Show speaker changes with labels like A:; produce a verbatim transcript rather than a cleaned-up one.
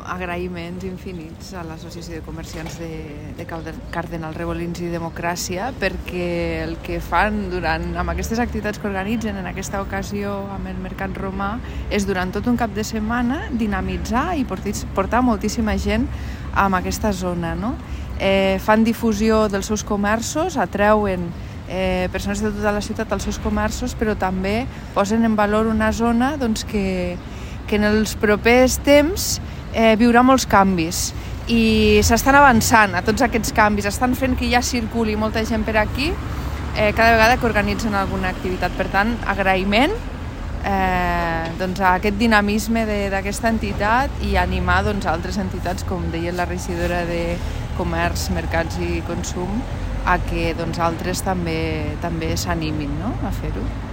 A: agraïments infinits a l'Associació de Comerciants de, de Cardenal Rebolins i Democràcia, perquè el que fan durant, amb aquestes activitats que organitzen en aquesta ocasió amb el Mercat Romà és durant tot un cap de setmana dinamitzar i portar moltíssima gent a aquesta zona, no? Eh, fan difusió dels seus comerços, atreuen eh, persones de tota la ciutat als seus comerços, però també posen en valor una zona doncs, que que en els propers temps eh, viurà molts canvis i s'estan avançant a tots aquests canvis, estan fent que ja circuli molta gent per aquí eh, cada vegada que organitzen alguna activitat. Per tant, agraïment eh, doncs, a aquest dinamisme d'aquesta entitat i animar doncs, altres entitats, com deia la regidora de Comerç, Mercats i Consum, a que doncs, altres també, també s'animin, no?, a fer-ho.